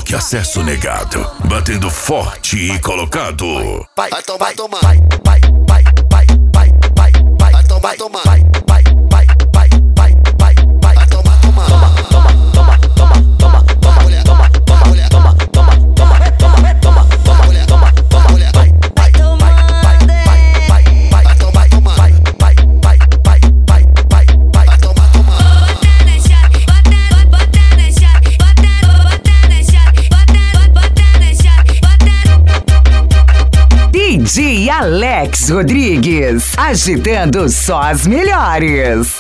toque acesso negado. Batendo forte e colocado. Vai tomar, vai tomar, vai tomar, toma, vai tomar, toma, DJ Alex Rodrigues, agitando só as melhores.